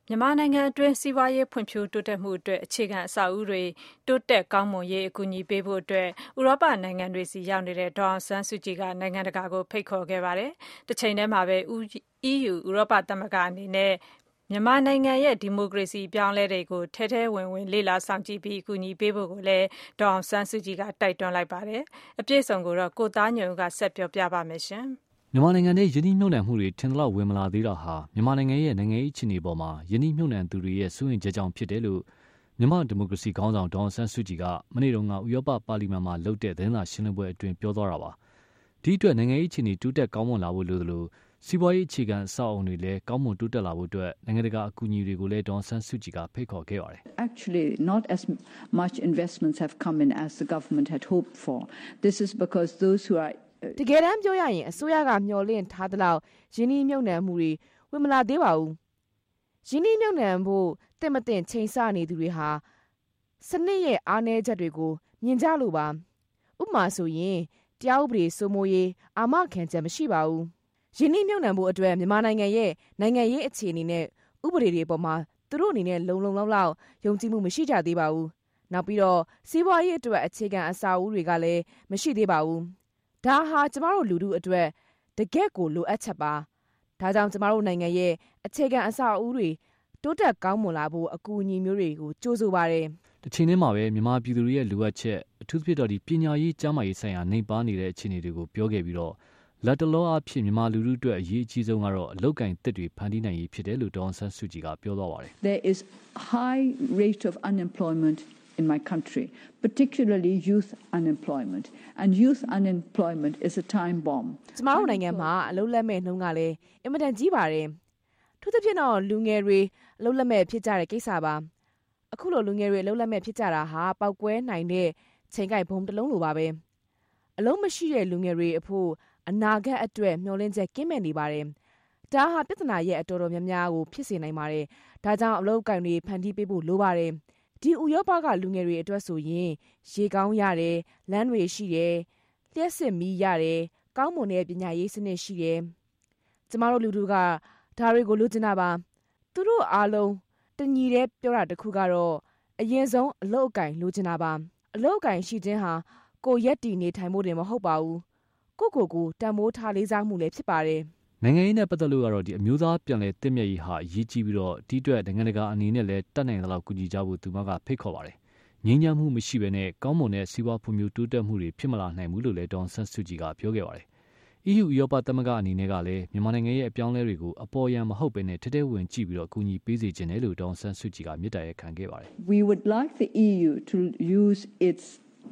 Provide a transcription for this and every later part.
မြန်မာနိုင်ငံအတွင်းစီးပွားရေးဖွံ့ဖြိုးတိုးတက်မှုအတွက်အခြေခံအဆောက်အဦတွေတိုးတက်ကောင်းမွန်ရေးအကူအညီပေးဖို့အတွက်ဥရောပနိုင်ငံတွေဆီရောက်နေတဲ့ဒေါ်အောင်ဆန်းစုကြည်ကနိုင်ငံတကာကိုဖိတ်ခေါ်ခဲ့ပါတယ်။တချိန်တည်းမှာပဲ EU ဥရောပသမဂ္ဂအနေနဲ့မြန်မာနိုင်ငံရဲ့ဒီမိုကရေစီပြောင်းလဲတွေကိုထဲထဲဝင်ဝင်လေ့လာဆောင်ကြည့်ပြီးအကူအညီပေးဖို့ကိုလည်းဒေါ်အောင်ဆန်းစုကြည်ကတိုက်တွန်းလိုက်ပါတယ်။အပြည့်စုံကိုတော့ကိုသားညွန့်ကဆက်ပြောပြပါမယ်ရှင်။မြန်မာနိုင်ငံရဲ့ယင်းနှိမ့်နှံမှုတွေထင်သလောက်ဝင်မလာသေးတာဟာမြန်မာနိုင်ငံရဲ့နိုင်ငံရေးအခြေအနေပေါ်မှာယင်းနှိမ့်နှံသူတွေရဲ့စိုးရိမ်ချက်ကြောင့်ဖြစ်တယ်လို့မြန်မာဒီမိုကရေစီခေါင်းဆောင်ဒေါ်အောင်ဆန်းစုကြည်ကမနေ့တုန်းကဥရောပပါလီမန်မှာလုပ်တဲ့သတင်းစာရှင်းလင်းပွဲအတွင်းပြောသွားတာပါ။ဒီအတွက်နိုင်ငံရေးအခြေအနေတိုးတက်ကောင်းမွန်လာဖို့လိုသလိုစီးပွားရေးအခြေခံအဆောက်အအုံတွေလည်းကောင်းမွန်တိုးတက်လာဖို့အတွက်နိုင်ငံတကာအကူအညီတွေကိုလည်းဒေါ်အောင်ဆန်းစုကြည်ကဖိတ်ခေါ်ခဲ့ပါတယ်။ Actually, not as much investments have come in as the government had hoped for. This is because those who are တကယ်တမ်းပြောရရင်အစိုးရကမျှော်လင့်ထားသလောက်ရင်းနှီးမြှုပ်နှံမှုတွေဝင်မလာသေးပါဘူး။ရင်းနှီးမြှုပ်နှံဖို့တင့်မတင်ချိန်ဆနေသူတွေဟာစနစ်ရဲ့အားနည်းချက်တွေကိုမြင်ကြလို့ပါ။ဥပမာဆိုရင်တရားဥပဒေစိုးမိုးရေးအာမခံချက်မရှိပါဘူး။ရင်းနှီးမြှုပ်နှံဖို့အတွက်မြန်မာနိုင်ငံရဲ့နိုင်ငံရေးအခြေအနေနဲ့ဥပဒေတွေပေါ်မှာသူတို့အနေနဲ့လုံလောက်ယုံကြည်မှုမရှိကြသေးပါဘူး။နောက်ပြီးတော့စီးပွားရေးအတွက်အခြေခံအဆောက်အဦတွေကလည်းမရှိသေးပါဘူး။ဒါဟာကျမတို့လူထုအတွက်တကယ့်ကိုလိုအပ်ချက်ပါ။ဒါကြောင့်ကျမတို့နိုင်ငံရဲ့အခြေခံအဆောက်အဦတွေတိုးတက်ကောင်းမွန်လာဖို့အကူအညီမျိုးတွေကိုကြိုးဆိုပါတယ်။တစ်ချိန်တည်းမှာပဲမြန်မာပြည်သူတွေရဲ့လိုအပ်ချက်အထူးသဖြင့်တော့ဒီပညာရေးကျန်းမာရေးဆိုင်ရာနှိမ်ပါနေတဲ့အခြေအနေတွေကိုပြောခဲ့ပြီးတော့လက်တလောအဖြစ်မြန်မာလူထုအတွက်အရေးအကြီးဆုံးကတော့အလုတ်ကင်သစ်တွေဖန်တီးနိုင်ရေးဖြစ်တယ်လို့ဒေါ်အောင်ဆန်းစုကြည်ကပြောသွားပါတယ်။ There is high rate of unemployment in my country, particularly youth unemployment. And youth unemployment is a time bomb. ကျမတို့နိုင်ငံမှာအလုပ်လက်မဲ့နှုန်းကလည်းအင်မတန်ကြီးပါတယ်။ထူးသဖြင့်တော့လူငယ်တွေအလုပ်လက်မဲ့ဖြစ်ကြတဲ့ကိစ္စပါ။အခုလိုလူငယ်တွေအလုပ်လက်မဲ့ဖြစ်ကြတာဟာပောက်ကွဲနိုင်တဲ့ချိန်ကိုက်ဘုံတစ်လုံးလိုပါပဲ။အလုံးမရှိတဲ့လူငယ်တွေအဖို့အနာဂတ်အတွက်မျှော်လင့်ချက်ကင်းမဲ့နေပါတယ်။ဒါဟာပြဿနာရဲ့အတော်များများကိုဖြစ်စေနိုင်ပါတယ်။ဒါကြောင့်အလုပ်ကိုင်တွေဖန်တီးပေးဖို့လိုပါတယ်။ဒီဥရောပကလူငယ်တွေအတွက်ဆိုရင်ရေကောင်းရတယ်လမ်းတွေရှိတယ်လျှက်စစ်မီးရတယ်ကောင်းမွန်တဲ့ပညာရေးစနစ်ရှိတယ်ကျမတို့လူထုကဒါတွေကိုလိုချင်တာပါသူတို့အားလုံးတညီတဲ့ပြောတာတစ်ခုကတော့အရင်ဆုံးအလုပ်အကင်လိုချင်တာပါအလုပ်အကင်ရှိခြင်းဟာကိုရက်တီနေထိုင်ဖို့တင်မဟုတ်ပါဘူးကိုတန်မိုးထားလေးစားမှုလည်းဖြစ်ပါတယ်နိုင်ငံရေးနဲ့ပတ်သက်လို့ကတော့ဒီအမျိုးသားပြန်လည်တည်မြဲရေးဟာအရေးကြီးပြီးတော့ဒီအတွက်နိုင်ငံတကာအနေနဲ့လည်းတတ်နိုင်သလောက်ကူညီကြဖို့သူမကဖိတ်ခေါ်ပါတယ်။ငြင်းချမ်းမှုမရှိဘဲနဲ့ကောင်းမွန်တဲ့စီးပွားဖွံ့ဖြိုးတိုးတက်မှုတွေဖြစ်မလာနိုင်ဘူးလို့လည်းဒေါ်ဆန်းစုကြည်ကပြောခဲ့ပါတယ်။ EU ဥရောပသမဂ္ဂအနေနဲ့ကလည်းမြန်မာနိုင်ငံရဲ့အပြောင်းအလဲတွေကိုအပေါ်ယံမဟုတ်ဘဲနဲ့ထဲထဲဝင်ကြည့်ပြီးတော့အကူအညီပေးစေချင်တယ်လို့ဒေါ်ဆန်းစုကြည်ကမြစ်တာရက်ခံခဲ့ပါတယ်။ We would like the EU to use its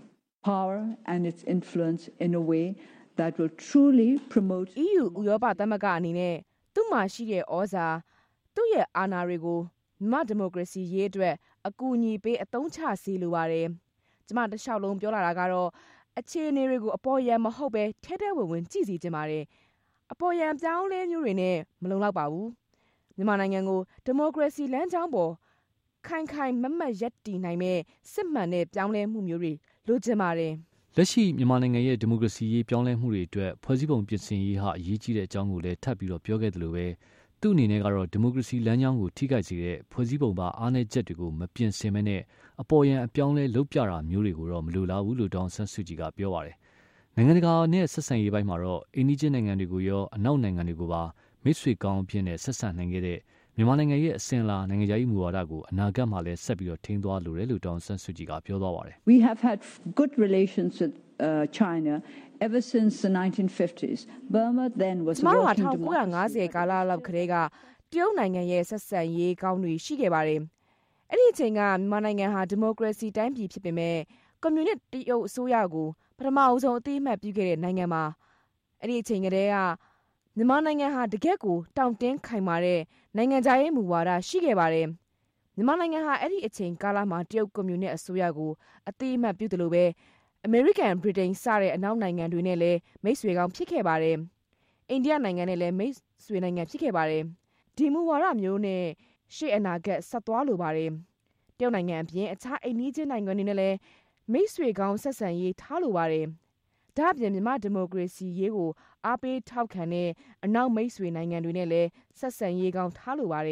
power and its influence in a way that will truly promote EU ဥရောပသမဂ္ဂအနေနဲ့သူ့မှာရှိတဲ့ဩဇာသူ့ရဲ့အာဏာတွေကိုမြန်မာဒီမိုကရေစီရေးအတွက်အကူအညီပေးအသုံးချစေလိုပါတယ်ကျမတခြားလုံးပြောလာတာကတော့အခြေအနေတွေကိုအပေါ်ယံမဟုတ်ပဲထဲထဲဝင်ဝင်ကြည့်စီခြင်းပါတယ်အပေါ်ယံပြောင်းလဲမျိုးတွေနဲ့မလုံလောက်ပါဘူးမြန်မာနိုင်ငံကိုဒီမိုကရေစီလမ်းကြောင်းပေါ်ခိုင်မတ်ရပ်တည်နိုင်မဲ့စစ်မှန်တဲ့ပြောင်းလဲမှုမျိုးတွေလိုချင်ပါတယ်လက်ရှိမြန်မာနိုင်ငံရဲ့ဒီမိုကရေစီရေးပြောင်းလဲမှုတွေအတွက်ဖွဲ့စည်းပုံပြင်ဆင်ရေးဟာအရေးကြီးတဲ့အကြောင်းကိုလည်းထပ်ပြီးတော့ပြောခဲ့တယ်လို့ပဲသူ့အနေနဲ့ကတော့ဒီမိုကရေစီလမ်းကြောင်းကိုထိခိုက်စေတဲ့ဖွဲ့စည်းပုံပါအားနည်းချက်တွေကိုမပြင်ဆင်မဲနဲ့အပေါ်ယံအပြောင်းလဲလုပ်ပြတာမျိုးတွေကိုတော့မလိုလားဘူးလို့ဒေါ်ဆန်းစုကြည်ကပြောပါတယ်။နိုင်ငံတကာနဲ့ဆက်ဆံရေးပိုင်းမှာတော့အိန္ဒိယနိုင်ငံတွေကိုရောအနောက်နိုင်ငံတွေကိုပါမိတ်ဆွေကောင်းအဖြစ်နဲ့ဆက်ဆံနိုင်ခဲ့တဲ့မြန်မာနိုင်ငံရဲ့အစဉ်အလာနိုင်ငံရေးမူဝါဒကိုအနာဂတ်မှာလည်းဆက်ပြီးတော့ထိန်းသွားလိုတယ်လို့ဒေါ်ဆန်းစုကြည်ကပြောသွားပါတယ်။ We have had good relations with China ever since the 1950s. Burma then was a working democracy. 1950 ကာလလောက်ကတည်းကတရုတ်နိုင်ငံရဲ့ဆက်ဆံရေးကောင်းတွေရှိခဲ့ပါတယ်။အဲ့ဒီအချိန်ကမြန်မာနိုင်ငံဟာဒီမိုကရေစီတိုင်းပြည်ဖြစ်ပေမဲ့ကွန်မြူနစ်တရုတ်အစိုးရကိုပထမအဆုံးအသိအမှတ်ပြုခဲ့တဲ့နိုင်ငံမှာအဲ့ဒီအချိန်ကတည်းကမြန်မာနိုင်ငံဟာတကယ့်ကိုတောင့်တင်းခိုင်မာတဲ့နိုင်ငံခြားရေးမူဝါဒရှိခဲ့ပါတယ်။မြန်မာနိုင်ငံဟာအဲ့ဒီအချိန်ကာလမှာတရုတ်ကွန်မြူနစ်အစိုးရကိုအသိအမှတ်ပြုတယ်လို့ပဲအမေရိကန်ဗြိတိန်စတဲ့အနောက်နိုင်ငံတွေနဲ့လည်းမိတ်ဆွေကောင်းဖြစ်ခဲ့ပါတယ်။အိန္ဒိယနိုင်ငံနဲ့လည်းမိတ်ဆွေနိုင်ငံဖြစ်ခဲ့ပါတယ်။ဒီမူဝါဒမျိုးနဲ့ရှေ့အနာဂတ်ဆက်သွားလိုပါတယ်။တရုတ်နိုင်ငံအပြင်အခြားအိမ်နီးချင်းနိုင်ငံတွေနဲ့လည်းမိတ်ဆွေကောင်းဆက်ဆံရေးထားလိုပါတယ်။ဒါ့အပြင်မြန်မာဒီမိုကရေစီရေးကိုအားပေးထောက်ခံတဲ့အနောက်မိတ်ဆွေနိုင်ငံတွေနဲ့လည်းဆက်ဆံရေးကောင်းထားလိုပါတယ်။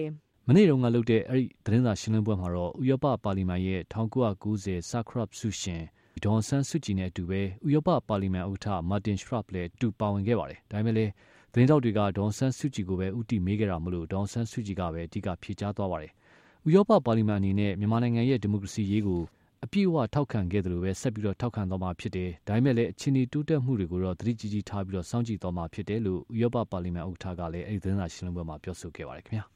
မနေ့တုန်းကလုပ်တဲ့အဲ့ဒီသတင်းစာရှင်းလင်းပွဲမှာတော့ဥရောပပါလီမန်ရဲ့1990 Sakharov ဆုရှင်ဒေါ်အောင်ဆန်းစုကြည်နဲ့အတူပဲဥရောပပါလီမန်ဥက္ကဋ္ဌ Martin Schulz လည်းအတူပါဝင်ခဲ့ပါတယ်။ဒါပေမဲ့လည်းသတင်းတောက်တွေကဒေါ်အောင်ဆန်းစုကြည်ကိုပဲဥတီမေးခဲ့တာမလို့ဒေါ်အောင်ဆန်းစုကြည်ကပဲအဓိကဖြေကြားသွားပါတယ်။ဥရောပပါလီမန်အနေနဲ့မြန်မာနိုင်ငံရဲ့ဒီမိုကရေစီရေးကိုအပြည့်အဝထောက်ခံခဲ့တယ်လို့ပဲဆက်ပြီးတော့ထောက်ခံသွားမှာဖြစ်တယ်။ဒါပေမဲ့လည်းအခြေအနေတိုးတက်မှုတွေကိုတော့သတိကြီးကြီးထားပြီးတော့စောင့်ကြည့်သွားမှာဖြစ်တယ်လို့ဥရောပပါလီမန်ဥက္ကဋ္ဌကလည်းအဲဒီသတင်းစာရှင်းလင်းပွဲမှာပြောဆိုခဲ့ပါတယ်ခင်ဗျာ။